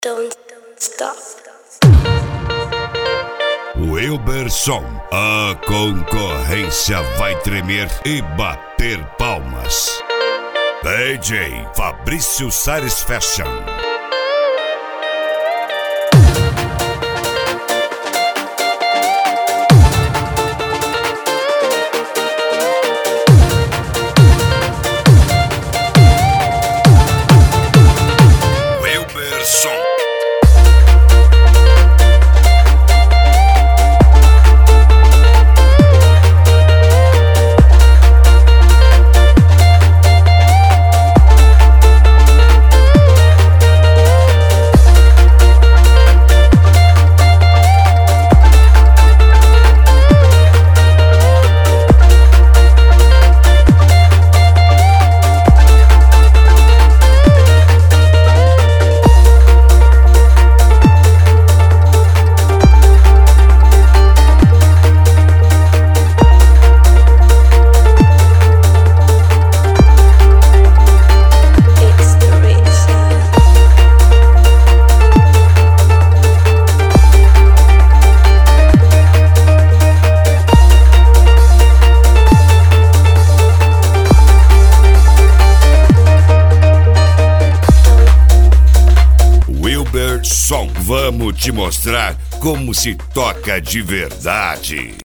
Don't stop. Wilberson, a concorrência vai tremer e bater palmas. DJ Fabrício Sares Fashion. Wilberson. Wilberson, vamos te mostrar como se toca de verdade.